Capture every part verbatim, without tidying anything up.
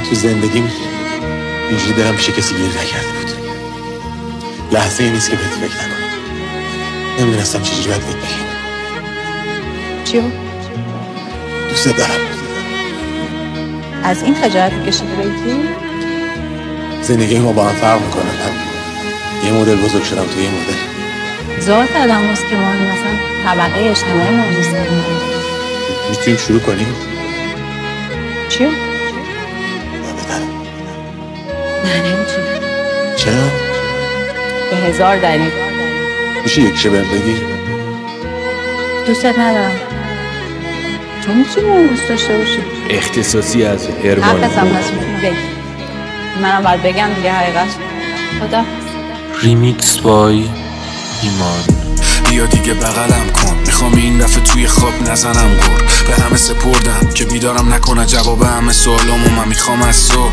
تو زندگیم اینجوری دلم پیش کسی گیر نکرده بود. لحظه ای نیست که بهت فکر نکنم. نمیدونستم چجوری باید بهت بگم. چیو؟ دوست دارم. از این خجالت کشیده بیتی؟ زندگی ما با هم فرق میکنه. من یه مدل بزرگ شدم تو یه مدل. ذات آدم هست که ما مثلا طبقه اجتماعی موجود داریم. میتونیم شروع کنیم؟ چیو؟ بدارم. نه نمیتونم. چرا؟ به هزار دلیل. میشه یکیشه بهم بگی؟ دوستت ندارم. تو میتونی اون دوست داشته باشی؟ اختصاصی از هرمان حق هم هست میتونی بگی. منم باید بگم دیگه حقیقت. خدا ریمیکس بای ایمان. بیا دیگه بغلم کن، میخوام این دفعه توی خواب نزنم گر. به همه سپردم که بیدارم نکنه جواب همه سوالامو من میخوام از تو.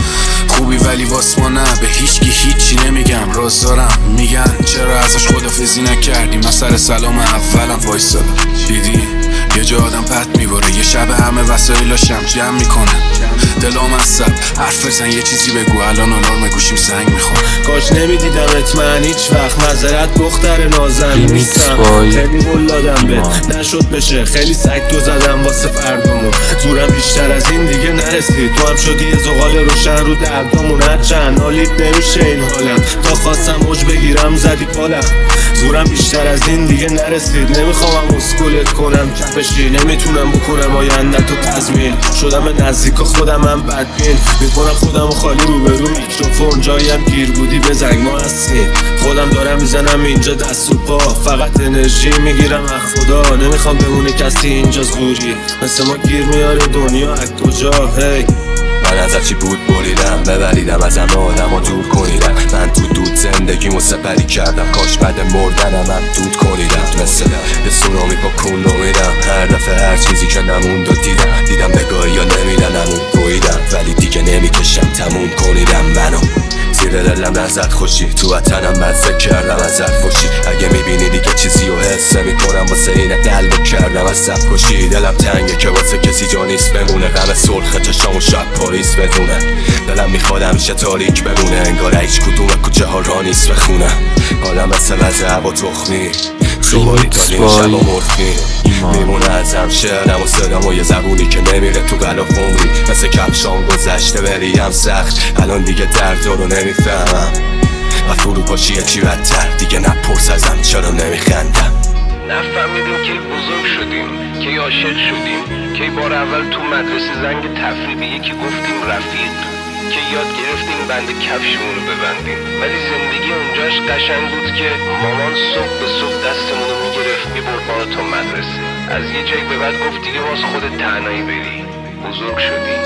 خوبی ولی واس ما نه، به هیچکی هیچی نمیگم. راز دارم میگن چرا ازش خدافزی نکردی. من سر سلام اولم وایسادم، دیدی یه جا آدم پت میباره. یه شب همه وسایلاشم جمع میکنه. دلام عصب حرف بزن یه چیزی بگو، الان آلارم گوشیم زنگ میخوره. کاش نمیدیدمت من هیچ وقت. معذرت دختر نازم نیستم، خیلی قول دادم بهت نشد بشه. خیلی سگ زدم واسه فردامون، زورم بیشتر از این دیگه نرسید. تو هم شدی یه زغال روشن رو دردامون. هرچند حالیت نمیشه این حالم، تا خواستم موج بگیرم زدی پالم. زورم بیشتر از این دیگه نرسید. نمیخوام اسکولت کنم کپشی، نمیتونم بکنم آینده تو تضمین. شدم به نزدیک خودم هم بدبین، میکنم خودم خالی رو به رو میکروفون. جاییم گیر بودی به زنگ ما هستین. خودم دارم میزنم اینجا دست و پا، فقط انرژی میگیرم از خدا. نمیخوام بمونه کسی اینجا زوری، مثل ما گیر میاره دنیا از کجا. هی من از هرچی بود بریدم، ببریدم از همه آدم ها دور کنیدم. من تو دود زندگیمو سپری کردم، کاش بعد مردنم هم دود کنیدم. مثل یه سونامی با کندو میدم، هر دفعه هر چیزی که نموند و دیدم. دیدم بگاهی یا نمیدن همون بویدم، ولی دیگه نمیکشم تموم کنیدم. منو زیر دلم ازت خوشی، تو وطنم مزه کردم ازت خوشی. اگه میبینی دیگه چیزی رو حس میکنم، واسه اینه قلب کردم از سب کشی. دلم تنگه که واسه کسی جا نیست بمونه، غم سرخ چشام و شب پاریس بدونه. دلم میخواد همیشه تاریک بمونه، انگار هیچ کدوم کوچه ها را نیست بخونه. حالم مثل وضع هوا تخمی، صبحی تا شب و مرفی. میمونه ازم شعرم و صدام و یه زبونی که نمیره تو غلاف عمری. مثل کفشام گذشته بریم سخت، الان دیگه درد رو نمیفهمم. و فرو پاشیه چی بدتر، دیگه نپرس ازم چرا نمیخندم. نفهمیدیم که بزرگ شدیم، که عاشق شدیم، که بار اول تو مدرسه زنگ تفریح به یکی گفتیم رفیق، که یاد گرفتیم بند کفشمونو ببندیم. ولی زندگی اونجاش قشنگ بود که مامان صبح به صبح دستمونو میگرفت میبرد ما رو تا مدرسه. از یه جایی به بعد گفت دیگه باز خودت تنهایی بری، بزرگ شدی.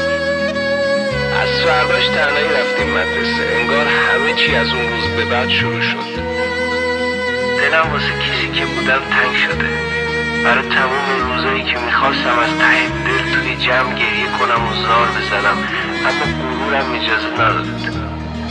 از فرداش تنهایی رفتیم مدرسه، انگار همه چی از اون روز به بعد شروع شد. دلم واسه کسی که بودم تنگ شده، برای تموم روزایی که میخواستم از ته دل توی جمع گریه کنم و زار بزنم، اما غرورم اجازه نداد.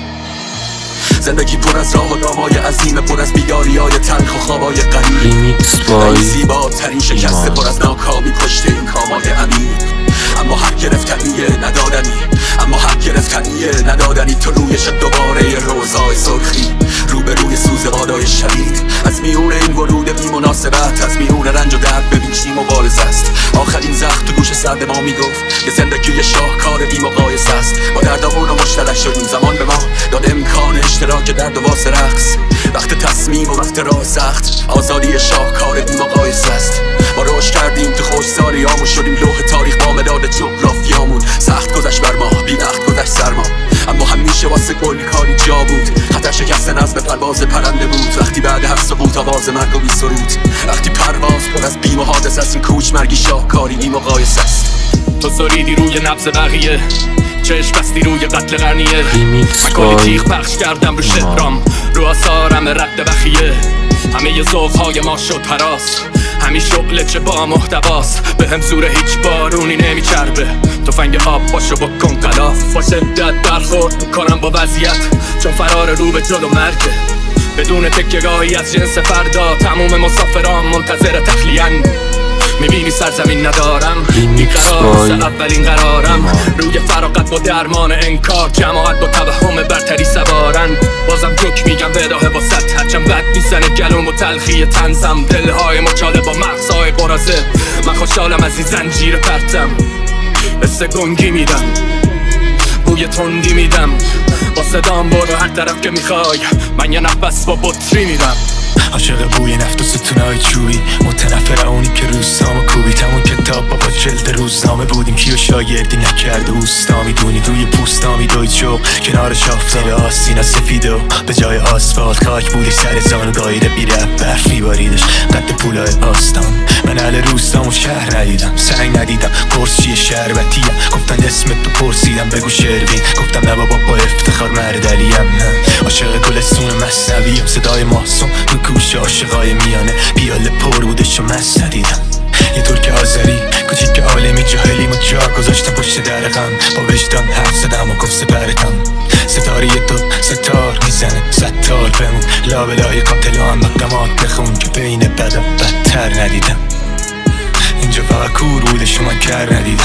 زندگی پر از راه و دامای عظیم، پر از بیگاری های تلخ و خوابای غریب. ریمیکس بای زیباترین شکسته، پر از ناکامی پشت این کامای عمیق. اما حق گرفتنیه ندادنی، اما حق گرفتنیه ندادنی. تو رویش دوباره یه روزای سرخی، رو به روی سوز بادای شدید. از میون این ورود بی مناسبت، از میون رنج و درد ببین چی مبارزه است. آخرین زخم تو گوش سرد ما میگفت که زندگی شاهکار بی مقایسه است. با دردامون رو مشترک شدیم، زمان به ما داد امکان اشتراک درد و واسه رقص. وقت تصمیم و وقت راه سخت، آزادی شاهکار بی مقایسه است. ما رشد کردیم تو خوش‌سالیامون، شدیم لوح تاریخ با مداد جغرافیامون. سخت گذشت بر ما، بی وقت گذشت سرما، اما همیشه واسه گل کاری جا بود. خطر شکست نظم پرواز پرنده بود، وقتی بعد هر سقوط آواز مرگ و بی سرود. وقتی پرواز پر از بیم و حادث است، این کوچ مرگی شاهکاری بی مقایسه است. تو سریدی روی نبض بقیه، چشم بستی روی قتل قرنیه. کلی تیغ پخش کردم رو شهرام، رو آثارم رد بخیه. همه ی ذوق‌های ما شد هراس، همین شغل چه با محتواست. به هم زور هیچ بارونی نمیچربه، تفنگ آب باشو بکن غلاف. با شدت برخورد میکنم با وضعیت، چون فرار رو به جلو مرگه. بدون تکیه‌گاهی از جنس فردا، تموم مسافران منتظر تخلیه‌اند. میبینی سرزمین ندارم، بیقرار مثل اولین قرارم. روی یه فراغت با درمان انکار، جماعت با توهم برتری سوارن. بازم جوک میگم به راه واسط، هرچند بد میزنه گلوم و تلخی تنزم. دلهای مچاله با مغزهای قرازه، من خوشحالم از این زنجیر پرتم. مثل گنگی میدم، بوی تندی میدم، با صدام برو هر طرف که میخوای. من یه نفس با بطری میدم. عاشق بوی نفت و ستونهای چوبی، متنفر اونی که روستامو کوبی. تمون کتاب بابا جلد روزنامه بودیم، کیو شاگردی نکرده اوستا میدونی. روی پوستامی دوید شوق کنار شافتیر آستینا سفیدو، به جای آسفالت خاک بودی سر زانو دایره بیره برف میباریدش قد پولای آستان. من اهل روستامو شهر ندیدم، سنگ ندیدم، قرص چیه شربتیم. گفتن اسمت تو پرسیدم بگو شروین، گفتم نه بابا با افتخار مردلیم. نه عاشق گلستون مصنویم، صدای ماسون تو گوش عاشقای میانه. پیاله پر بودش و مست ندیدم. یه ترک آذری کوچیک عالمی جاهلیم و جا گذاشتم پشت در غم. با وجدان حرف زدم و گفت سپرتم. ستاره تو ستار میزنه ستار بمون، لابلای قاتل هم مقدمات بخون که بین بد و بدتر ندیدم. اینجا فقط کور بودش و من کر ندیدم.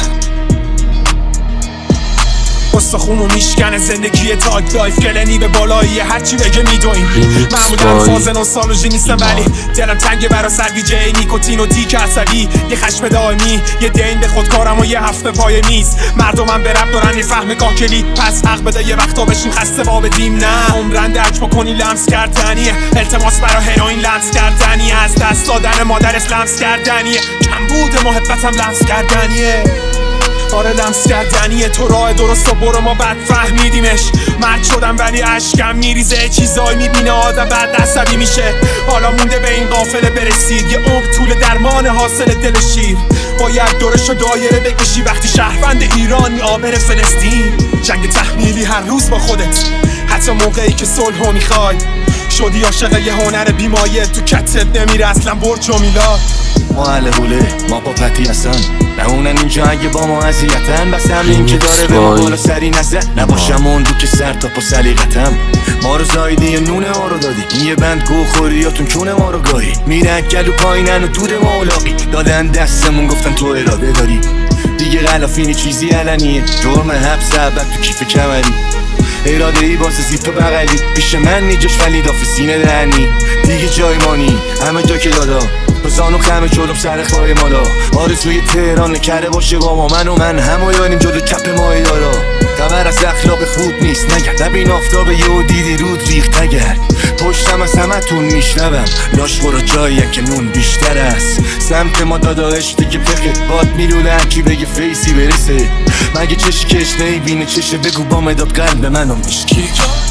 استخونو میشکنه زندگی تاگ لایف، گلنی به بالایی هرچی بگه میدویم. معمولا فازن و سالوژی نیستم ولی دلم تنگه برا سرویجه نیکوتین و دیک عصبی. یه خشم دائمی، یه دین به خودکارم و یه هفته پای میز. مردمم به رب دارن یه فهم کاکلی، پس حق بده یه وقتا بشین خسته با بدیم. نه عمرن درک بکنی لمس کردنیه، التماس برا هروین لمس کردنیه، از دست دادن مادرش لمس کردنیه، کم بود محبتم لمس کردنیه. آره لمس کردنیه، تو راه درست و برو ما بد فهمیدیمش. مرد شدم ولی اشکم میریزه، چیزایی میبینه آدم بعد عصبی میشه. حالا مونده به این قافله برسید، یه عمر طول درمان حاصل دل شیر. باید دورش و دایره بکشی وقتی شهروند ایرانی آبر فلسطین. جنگ تحمیلی هر روز با خودت، حتی موقعی که صلحو میخوای. شدی عاشق یه هنر بیمایه، تو کتت نمیره اصلا برج و میلاد. ما اهل حوله، ما با پتی هستن، نمونن اینجا اگه با ما اذیتن. بس همین که داره به ما بالا سری نزد، نباشم اون دو که سر تا پا سلیقتم. ما رو زایدی یه نونه ما رو دادی، این یه بند گو خوریاتون چونه ما رو گاهی. میرن گلو پایینن و دود ما اولاقی، دادن دستمون گفتن تو اراده داری. دیگه غلافینی چیزی علنیه، جرم حبس ابد تو کیف کمری. اراده ای باز زیپ بغلی، پیش من نیجاش ولی دافی سینه درنی. دیگه جای مانی همه جا که دادا، بزانو خمه جلوم سر خواهی مالا. آرزوی تهران نکره باشه با ما، من و من همایانیم جلو کپ ماه دارا. خبر از اخلاق خوب نیست نگرد، نبین آفتاب یه دیدی رود ریخت نگرد. پشتم از همه تون میشنوم، لاش برو جایی که نون بیشتر است. سمت ما داداش دیگه بخه باد میلونه، هرکی بگه فیسی برسه. مگه چشی کش نیبینه چشه، بگو با مداد قلب منو میشکی.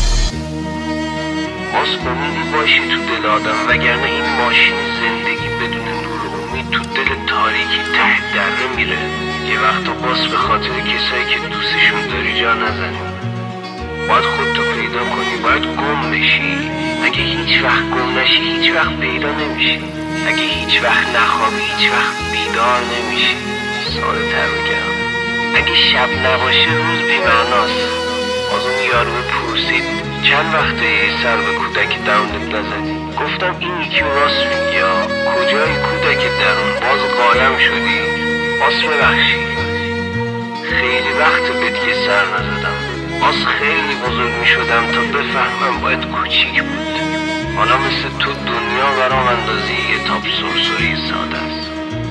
باز امیدی باشی تو دل آدم، وگرنه این ماشین زندگی بدون نور و امید تو دل تاریکی ته دره میره. یه وقتا باز به خاطر کسایی که دوستشون داری جا نزنی. باید خودتو پیدا کنی، باید گم بشی. اگه هیچ وقت گم نشی هیچ وقت پیدا نمیشی. اگه هیچ وقت نخوابی هیچ وقت بیدار نمیشی. ساده تر بگم، اگه شب نباشه روز بی‌معناست. باز اون یارو پرسید چند وقته یه سر به کودک درونت نزدی؟ گفتم این یکی راست میگی ها، کجای کودک درون؟ باز قالم شدی؟ باز ببخشی، خیلی وقت بهت یه سر نزدم. باز خیلی بزرگ میشدم تا بفهمم باید کوچیک بود. حالا مثل تو دنیا برام اندازی یه تاب سرسوری ساده است.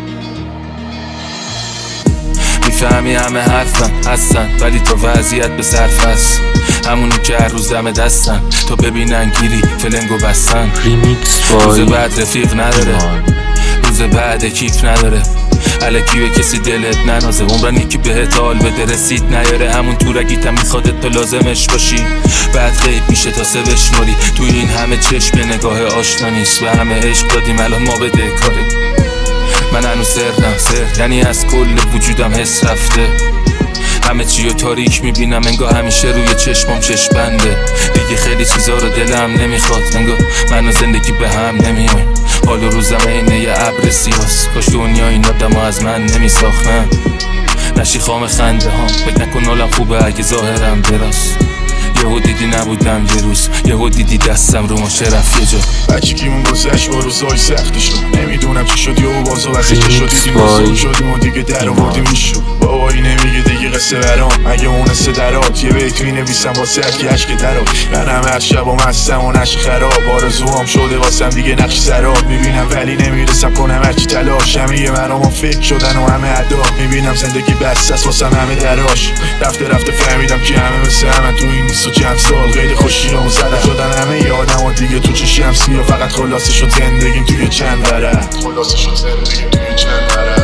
میفهمی همه حرفم هستن، ولی تو وضعیت به صرف است. همونی که هر روز دم دستن، تو ببینن گیری فلنگو بستن. روز بعد رفیق نداره، روز بعد کیف نداره. الکی به کسی دلت ننازه، عمرن یکی بهت حال بده رسید نیاره. همون تو رگیتم میخوادت تو لازمش باشی، بعد غیب میشه تا سه بشماری. تو این همه چشم به نگاه آشنا نیست، و همه عشق دادیم الان ما بده کاری. من هنوز سردم سر، یعنی از کل وجودم حس رفته. همه چی رو تاریک میبینم، انگار همیشه روی چشمام چشم بنده. دیگه خیلی چیزا رو دلم نمیخواد، انگار من و زندگی به هم نمیایم. حال و روزم اینه یه ابر سیاس، کاش دنیا این آدم از من نمیساختن. نشی خام خنده هم، فکر نکن حالم خوبه اگه ظاهرم دراست. یهو دیدی نبودم یه روز، یهو دیدی دستم رو ماشه رفت یه جا. بچگیمون گذشت با روزای سختی شد، نمیدونم چی شدی و بازو وقتی که شدی بزرگ شدیم و دیگه در آوردیم میشو. بابایی نمیگه دیگه قصه قصه برام اگه مونسه درات. یه بیت می نویسم واسه هرکی عشق درات. من همه از شب و مستم و نشق خراب. آرزوام شده واسم دیگه نقش سراب. میبینم ولی نمیرسم کنم هرچی تلاش. همه مرام فکر شدن و همه ادا. میبینم زندگی بس است واسم همه دراش. رفته رفته فهمیدم که همه مثل همه تو این نیست و چند سال غیر خوشیامو زدن شدن همه یادم و دیگه تو چشم سیاه. فقط خلاصه شد زندگیم توی چند ورق. خلاصه شد زندگیم توی چند ورق.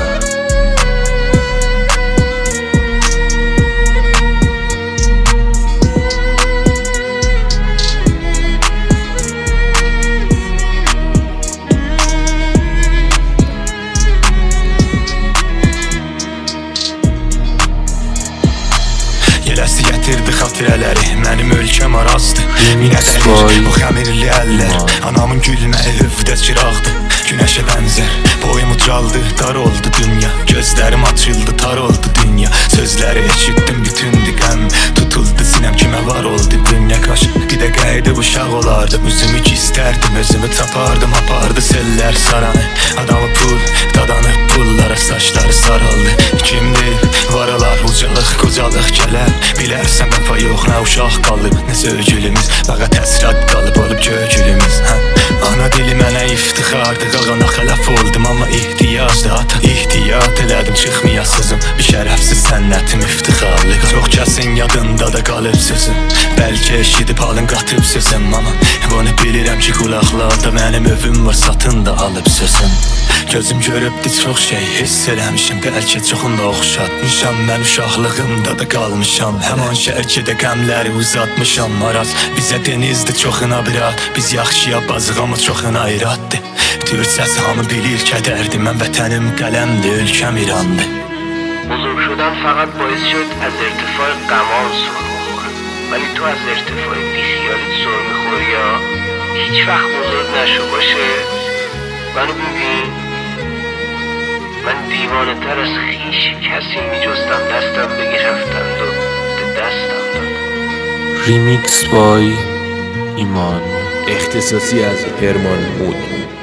Dəsti gətirdi xatirələri, mənim ölkəm arazdı. Minə gəlir o xəmirli əllər. Anamın gülməyi hövdə çıraqdı. Günəşə bənzər, boyum ucaldı, dar oldu dünya. Gözlərim açıldı, tar oldu dünya. Sözləri eşitdim, bütündü qəm. Tutuldu sinəm, kimə var oldu dünya qaş. Bir də qaydı uşaq olardım, üzümü gizlərdim. Özümü tapardım, apardı sellər saranı. Adamı pul, dadanı pullara, saçları sarıldı. Kimdir, varalar, ucalıq, qocalıq gələr. Bilərsən vəfa yox, nə uşaq qalıb, nə sövgülümüz. Bağa təsrat qalıb, olub gögülümüz. Ana dili mənə iftixardı, qağana xələf oldum. Amma ihtiyacdı ata, ihtiyat elədim, çıxmayasızım. Bir şərəfsiz sənətim iftixarlı. Çox kəsin yadında da qalıb sözüm. Bəlkə eşidib halın qatıb sözüm. Amma bunu bilirəm ki qulaqlarda mənim övüm var, satın da alıb sözüm. Gözüm görübdü çox şey hiss eləmişim. Bəlkə çoxunda oxşatmışam. Mən uşaqlığımda da qalmışam. Həman şərkidə qəmləri uzatmışam. Maraz bizə denizdi çoxuna birat. Biz yaxşıya bazıq amma çoxuna iraddı. Türk səsi hamı bilir kədərdi. Mən vətənim qələmdi, ölkəm İrandı. بزرگ شدن فقط باعث شد از ارتفاع قمان سر بخورم. ولی تو از ارتفاع بیخیالیت سر میخوری یا هیچ وقت بزرگ نشو باشه. منو ببین، من دیوانه تر از خیش کسی میجستم دستم بگرفتند و به دستم داد. ریمیکس بای ایمان. اختصاصی از هرمان مود.